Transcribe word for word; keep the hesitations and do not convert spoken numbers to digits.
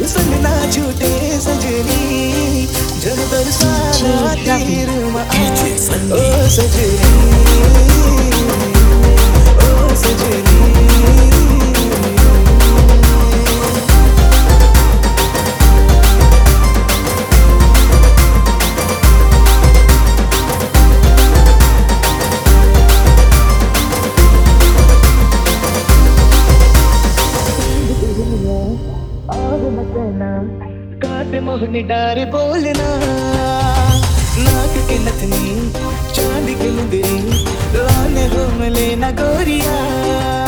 संग ना छूटे सजनी, जब बरसाना तीर ओ सजनी, ओ सजनी। काटे मोहनी डारे बोलना, नाक के नथनी चांदी के मुंदरी, लाने हो मले ना गोरिया।